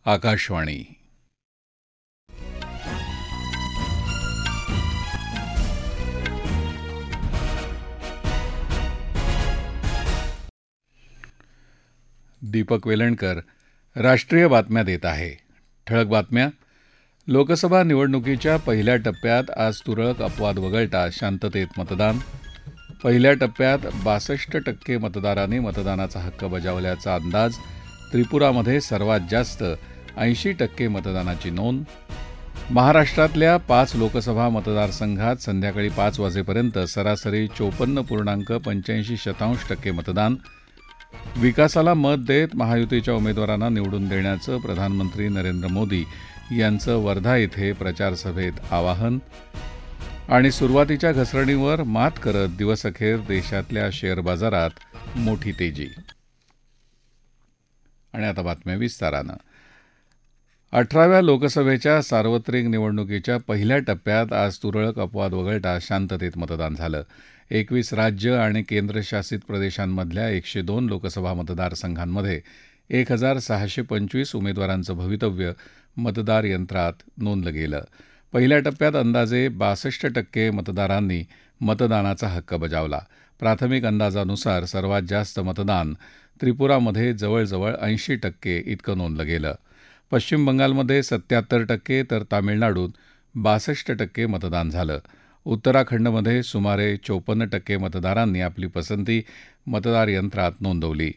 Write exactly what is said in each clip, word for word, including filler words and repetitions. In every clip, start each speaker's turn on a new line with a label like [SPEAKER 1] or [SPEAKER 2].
[SPEAKER 1] आकाशवाणी. दीपक वेलणकर राष्ट्रीय बातम्या देत आहे. ठळक बातम्या. लोकसभा निवडणुकीच्या पहिल्या टप्प्यात आज तुरळक अपवाद वगळता शांततेत मतदान. पहिल्या टप्प्यात बासष्ट टक्के मतदारांनी मतदानाचा हक्क बजावल्याचा अंदाज. त्रिपुरामध्ये सर्वात जास्त ऐंशी टक्के मतदानाची नोंद. महाराष्ट्रातल्या पाच लोकसभा मतदारसंघात संध्याकाळी पाच वाजेपर्यंत सरासरी चोपन्न पूर्णांक पंच्याऐंशी शतांश टक्के मतदान. विकासाला मत देत महायुतीच्या उमेदवारांना निवडून देण्याचं प्रधानमंत्री नरेंद्र मोदी यांचं वर्धा इथे प्रचारसभेत आवाहन. आणि सुरुवातीच्या घसरणीवर मात करत दिवसअखेर देशातल्या शेअर बाजारात मोठी तेजी. आणि आता बातम्या विस्तारानं. अठराव्या लोकसभेच्या सार्वत्रिक निवडणुकीच्या पहिल्या टप्प्यात आज तुरळक अपवाद वगळता शांततेत मतदान झालं. एकवीस राज्य आणि केंद्रशासित प्रदेशांमधल्या एकशे दोन लोकसभा मतदारसंघांमध्ये एक हजार सहाशे पंचवीस उमेदवारांचं भवितव्य मतदार यंत्रात नोंदलं गेलं. पहिल्या टप्प्यात अंदाजे बासष्ट टक्के मतदारांनी मतदानाचा हक्क बजावला. प्राथमिक अंदाजानुसार सर्वात जास्त मतदान त्रिपुरामध्ये जवळजवळ ऐंशी टक्के इतकं नोंदलं गेलं. पश्चिम बंगालमध्ये सत्याहत्तर टक्के तर तामिळनाडूत बासष्ट टक्के मतदान झालं. उत्तराखंडमध्ये सुमारे चोपन्न टक्के मतदारांनी आपली पसंती मतदार यंत्रात नोंदवली.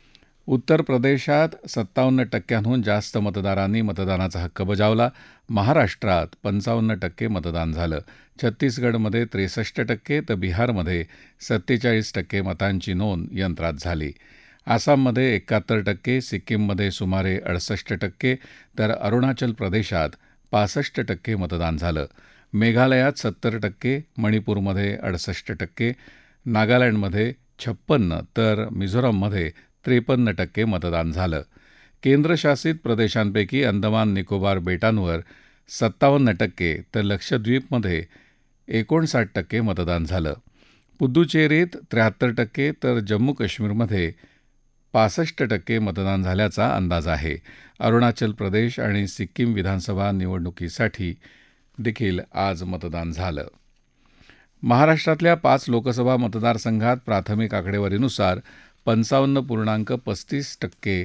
[SPEAKER 1] उत्तर प्रदेशात सत्तावन्न टक्क्यांहून जास्त मतदारांनी मतदानाचा हक्क बजावला. महाराष्ट्रात पंचावन्न टक्के मतदान झालं. छत्तीसगडमध्ये त्रेसष्ट टक्के तर बिहारमध्ये सत्तेचाळीस टक्के मतांची नोंद यंत्रात झाली. आसाममध्ये एकाहत्तर टक्के, सिक्कीममध्ये सुमारे अडुसष्ट टक्के तर अरुणाचल प्रदेशात पासष्ट टक्के मतदान झालं. मेघालयात सत्तर टक्के, मणिपूरमध्ये अडुसष्ट टक्के, नागालँडमध्ये छप्पन्न तर मिझोराममध्ये त्रेपन्न टक्के मतदान झालं. केंद्रशासित प्रदेशांपैकी अंदमान निकोबार बेटांवर सत्तावन्न टक्के तर लक्षद्वीपमध्ये एकोणसाठ टक्के मतदान झालं. पुद्दुचेरीत त्र्याहत्तर टक्के तर जम्मू काश्मीरमध्ये पासष्ट टक्के मतदान झाल्याचा अंदाज आहे. अरुणाचल प्रदेश आणि सिक्कीम विधानसभा निवडणुकीसाठी देखील आज मतदान झालं. महाराष्ट्रातल्या पाच लोकसभा मतदारसंघात प्राथमिक आकडेवारीनुसार पंचावन्न पूर्णांक पस्तीस टक्के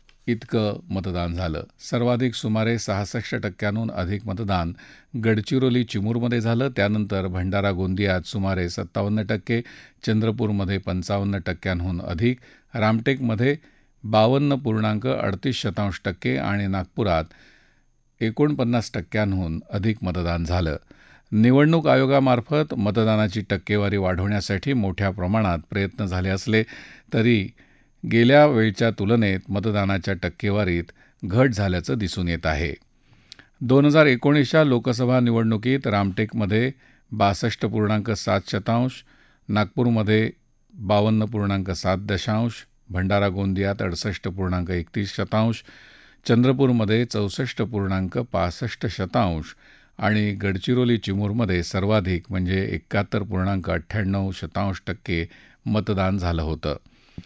[SPEAKER 1] इतकं मतदान झालं. सर्वाधिक सुमारे सहासष्ट टक्क्यांहून अधिक मतदान गडचिरोली चिमूरमध्ये झालं. त्यानंतर भंडारा गोंदियात सुमारे सत्तावन्न टक्के, चंद्रपूरमध्ये पंचावन्न टक्क्यांहून अधिक, रामटेकमध्ये बावन्न पूर्णांक अडतीस शतांश टक्के आणि नागपुरात एकोणपन्नास टक्क्यांहून अधिक मतदान झालं. निवडणूक आयोगामार्फत मतदानाची टक्केवारी वाढवण्यासाठी मोठ्या प्रमाणात प्रयत्न झाले असले तरी गेल्या वेळच्या तुलनेत मतदानाच्या टक्केवारीत घट झाल्याचं दिसून येत आहे. दोन हजार एकोणीसच्या लोकसभा निवडणुकीत रामटेकमध्ये बासष्ट पूर्णांक सात शतांश, नागपूरमध्ये बावन्न पूर्णांक सात दशांश, भंडारा गोंदियात अडुसष्ट पूर्णांक एकतीस शतांश, चंद्रपूरमध्ये चौसष्ट पूर्णांक पासष्ट शतांश आणि गडचिरोली चिमूरमध्ये सर्वाधिक म्हणजे एकाहत्तर पूर्णांक अठ्ठ्याण्णव शतांश टक्के मतदान झालं होतं.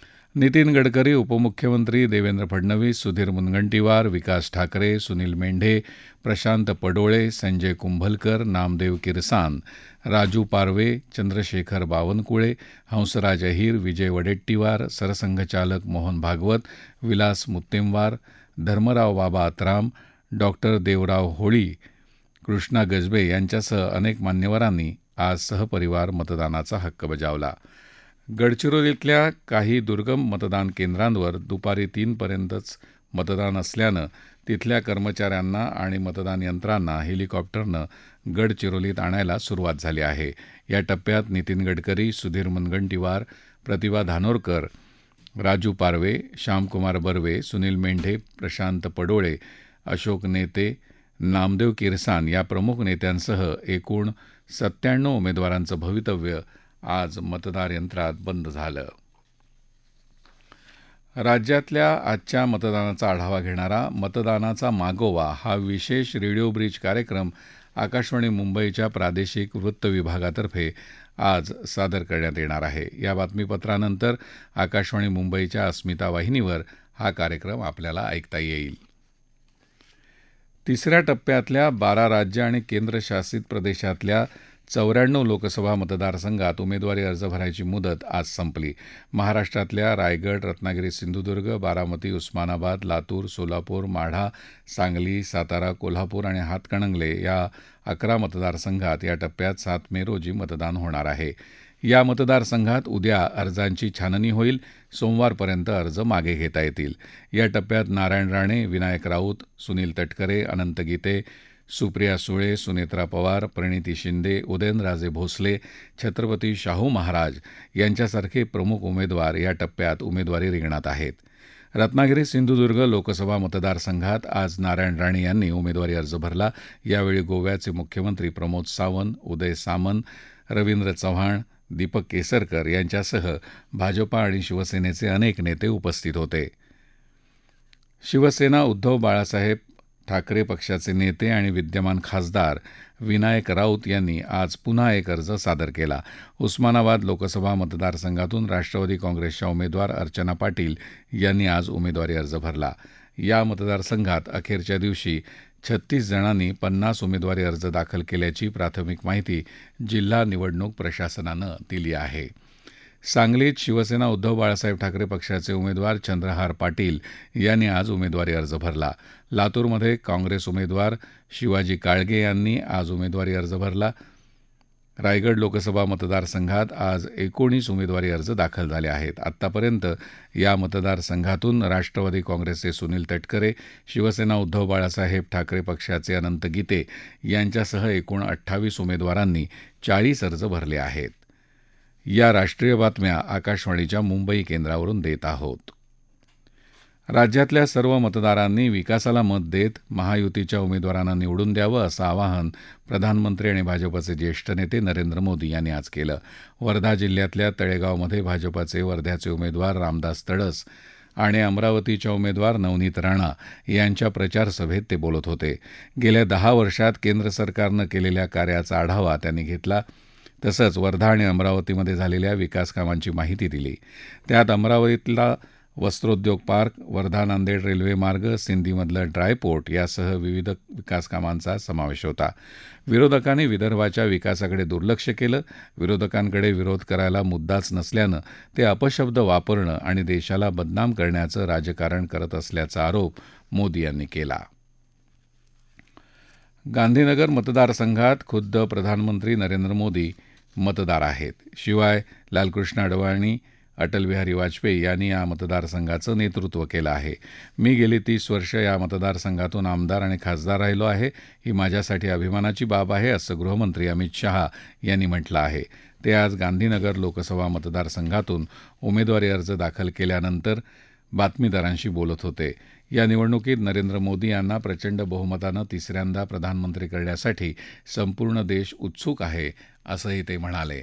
[SPEAKER 1] नितीन गडकरी, उपमुख्यमंत्री देवेंद्र फडणवीस, सुधीर मुनगंटीवार, विकास ठाकरे, सुनील मेंढे, प्रशांत पडोळे, संजय कुंभलकर, नामदेव किरसान, राजू पारवे, चंद्रशेखर बावनकुळे, हंसराज अहीर, विजय वडेट्टीवार, सरसंघचालक मोहन भागवत, विलास मुत्तेमवार, धर्मराव बाबा अत्राम, डॉक्टर देवराव होळी, कृष्णा गजबे यांच्यासह अनेक मान्यवरांनी आज सहपरिवार मतदानाचा हक्क बजावला. गडचिरोलीतल्या काही दुर्गम मतदान केंद्रांवर दुपारी तीनपर्यंतच मतदान असल्यानं तिथल्या कर्मचाऱ्यांना आणि मतदान यंत्रांना हेलिकॉप्टरनं गडचिरोलीत आणायला सुरुवात झाली आहे. या टप्प्यात नितीन गडकरी, सुधीर मुनगंटीवार, प्रतिभा धानोरकर, राजू पारवे, श्यामकुमार बर्वे, सुनील मेंढे, प्रशांत पडोळे, अशोक नेते, नामदेव किरसान या प्रमुख नेत्यांसह एकूण सत्त्याण्णव उमेदवारांचं भवितव्य आज मतदार यंत्रात बंद झालं. राज्यातल्या आजच्या मतदानाचा आढावा घेणारा मतदानाचा मागोवा हा विशेष रेडिओ ब्रिज कार्यक्रम आकाशवाणी मुंबईच्या प्रादेशिक वृत्त विभागातर्फे आज सादर करण्यात येणार आहे. या बातमीपत्रानंतर आकाशवाणी मुंबईच्या अस्मिता वाहिनीवर हा कार्यक्रम आपल्याला ऐकता येईल. तिसऱ्या टप्प्यातल्या बारा राज्य आणि केंद्रशासित प्रदेशातल्या चौऱ्याण्णव लोकसभा मतदारसंघात उमेदवारी अर्ज भरायची मुदत आज संपली. महाराष्ट्रातल्या रायगड, रत्नागिरी, सिंधुदुर्ग, बारामती, उस्मानाबाद, लातूर, सोलापूर, माढा, सांगली, सातारा, कोल्हापूर आणि हातकणंगले या अकरा मतदारसंघात या टप्प्यात सात मे रोजी मतदान होणार आहे. या मतदारसंघात उद्या अर्जांची छाननी होईल. सोमवारपर्यंत अर्ज मागे घेता येतील. या टप्प्यात नारायण राणे, विनायक राऊत, सुनील तटकरे, अनंत गीते, सुप्रिया सुळे, सुनेत्रा पवार, प्रणिती शिंदे, उदयनराजे भोसले, छत्रपती शाहू महाराज यांच्यासारखे प्रमुख उमेदवार या टप्प्यात उमेदवारी रिंगणात आहेत. रत्नागिरी सिंधुदुर्ग लोकसभा मतदारसंघात आज नारायण राणे यांनी उमेदवारी अर्ज भरला. यावेळी गोव्याचे मुख्यमंत्री प्रमोद सावंत, उदय सामंत, रवींद्र चव्हाण, दीपक केसरकर यांच्यासह भाजपा आणि शिवसेनेचे अनेक नेते उपस्थित होते. शिवसेना उद्धव बाळासाहेब ठाकरे पक्षाचे नेते आणि विद्यमान खासदार विनायक राऊत यांनी आज पुन्हा एक अर्ज सादर केला. उस्मानाबाद लोकसभा मतदारसंघातून राष्ट्रवादी काँग्रेसच्या उमेदवार अर्चना पाटील यांनी आज उमेदवारी अर्ज भरला. या मतदारसंघात अखेरच्या दिवशी छत्तीस जणांनी पन्नास उमेदवारी अर्ज दाखल केल्याची प्राथमिक माहिती जिल्हा निवडणूक प्रशासनानं दिली आहे. सांगलीत शिवसेना उद्धव बाळासाहेब ठाकरे पक्षाचे उमेदवार चंद्रहार पाटील यांनी आज उमेदवारी अर्ज भरला. लातूरमध्ये काँग्रेस उमेदवार शिवाजी काळगे यांनी आज उमेदवारी अर्ज भरला. रायगड लोकसभा मतदारसंघात आज एकोणीस उमेदवारी अर्ज दाखल झाले आहेत. आत्तापर्यंत या मतदारसंघातून राष्ट्रवादी काँग्रेसचे सुनील तटकरे, शिवसेना उद्धव बाळासाहेब ठाकरे पक्षाचे अनंत गीते यांच्यासह एकूण अठ्ठावीस उमेदवारांनी चाळीस अर्ज भरले आहेत. या राष्ट्रीय बातम्या आकाशवाणीच्या मुंबई केंद्रावरून देत आहोत. राज्यातल्या सर्व मतदारांनी विकासाला मत देत महायुतीच्या उमेदवारांना निवडून द्यावं असं आवाहन प्रधानमंत्री आणि भाजपचे ज्येष्ठ नेते नरेंद्र मोदी यांनी आज केलं. वर्धा जिल्ह्यातल्या तळेगावमध्ये भाजपचे वर्ध्याचे उमेदवार रामदास तडस आणि अमरावतीच्या उमेदवार नवनीत राणा यांच्या प्रचारसभेत ते बोलत होते. गेल्या दहा वर्षात केंद्र सरकारनं केलेल्या कार्याचा आढावा त्यांनी घेतला. तसंच वर्धा आणि अमरावतीमध्ये झालेल्या विकासकामांची माहिती दिली. त्यात अमरावतीतला वस्त्रोद्योग पार्क, वर्धा नांदेड रेल्वे मार्ग, सिंधीमधलं ड्रायपोर्ट यासह विविध विकासकामांचा समावेश होता. विरोधकांनी विदर्भाच्या विकासाकडे दुर्लक्ष केलं. विरोधकांकडे विरोध करायला मुद्दाच नसल्यानं ते अपशब्द वापरणं आणि देशाला बदनाम करण्याचं राजकारण करत असल्याचा आरोप मोदी यांनी केला. गांधीनगर मतदारसंघात खुद्द प्रधानमंत्री नरेंद्र मोदी मतदार आहेत. शिवाय लालकृष्ण अडवाणी, अटल बिहारी वाजपेयी यांनी या मतदारसंघाचं नेतृत्व केलं आहे. मी गेली तीस वर्ष या मतदारसंघातून आमदार आणि खासदार राहिलो आहे. ही माझ्यासाठी अभिमानाची बाब आहे असं गृहमंत्री अमित शहा यांनी म्हटलं आहे. ते आज गांधीनगर लोकसभा मतदारसंघातून उमेदवारी अर्ज दाखल केल्यानंतर बातमीदारांशी बोलत होते. या निवडणुकीत नरेंद्र मोदी यांना प्रचंड बहुमतानं तिसऱ्यांदा प्रधानमंत्री करण्यासाठी संपूर्ण देश उत्सुक आहे असंही ते म्हणाले.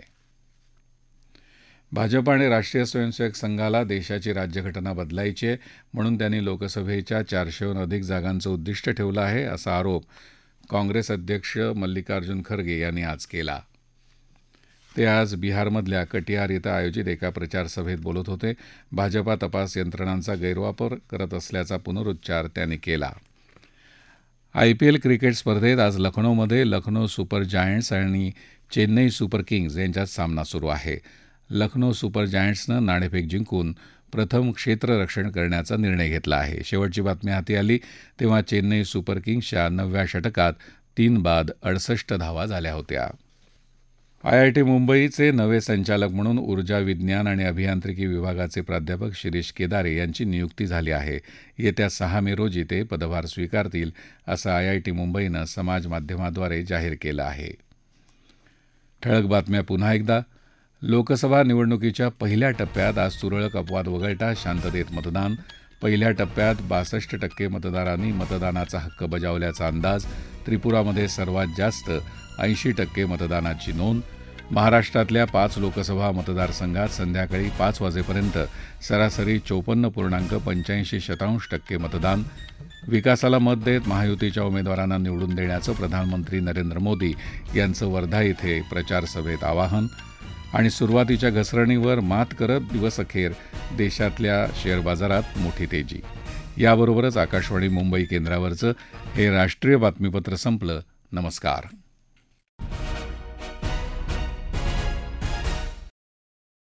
[SPEAKER 1] भाजप आणि राष्ट्रीय स्वयंसेवक संघाला देशाची राज्यघटना बदलायची आहे म्हणून त्यांनी लोकसभेच्या चारशेहून अधिक जागांचं उद्दिष्ट ठेवलं आहे असा आरोप काँग्रेस अध्यक्ष मल्लिकार्जुन खरगे यांनी आज केला. ते आज बिहारमधल्या कटिहार इथं आयोजित एका प्रचारसभेत बोलत होते. भाजपा तपास यंत्रणांचा गैरवापर करत असल्याचा पुनरुच्चार त्यांनी केला. आयपीएल क्रिकेट स्पर्धेत आज लखनौमध्ये लखनौ सुपर जायंट्स आणि चेन्नई सुपर किंग्ज यांच्यात सामना सुरू आहे. लखनौ सुपर जायंट्सनं नाणेफेक जिंकून प्रथम क्षेत्ररक्षण करण्याचा निर्णय घेतला आहे. शेवटची बातमी हाती आली तेव्हा चेन्नई सुपर किंग्सच्या नवव्या षटकात तीन बाद अडुसष्ट धावा झाल्या होत्या. आयआयटी मुंबईचे नवे संचालक म्हणून ऊर्जा विज्ञान आणि अभियांत्रिकी विभागाचे प्राध्यापक शिरीष केदारे यांची नियुक्ती झाली आहे. येत्या सहा मे रोजी ते पदभार स्वीकारतील असं आयआयटी मुंबईनं समाज माध्यमाद्वारे जाहीर केलं आहे. ठळक बातम्या पुन्हा एकदा. लोकसभा निवडणुकीच्या पहिल्या टप्प्यात आज तुरळक अपवाद वगळता शांततेत मतदान. पहिल्या टप्प्यात बासष्ट टक्के मतदारांनी मतदानाचा हक्क बजावल्याचा अंदाज. त्रिपुरामध्ये सर्वात जास्त ऐंशी टक्के मतदानाची नोंद. महाराष्ट्रातल्या पाच लोकसभा मतदारसंघात संध्याकाळी पाच वाजेपर्यंत सरासरी चोपन्न पूर्णांक पंच्याऐंशी शतांश टक्के मतदान. विकासाला मत देत महायुतीच्या उमेदवारांना निवडून देण्याचं प्रधानमंत्री नरेंद्र मोदी यांचं वर्धा इथे प्रचारसभेत आवाहन. आणि सुरुवातीच्या घसरणीवर मात करत दिवसअखेर देशातल्या शेअर बाजारात मोठी तेजी. याबरोबरच आकाशवाणी मुंबई केंद्रावरचं हे राष्ट्रीय बातमीपत्र संपलं. नमस्कार.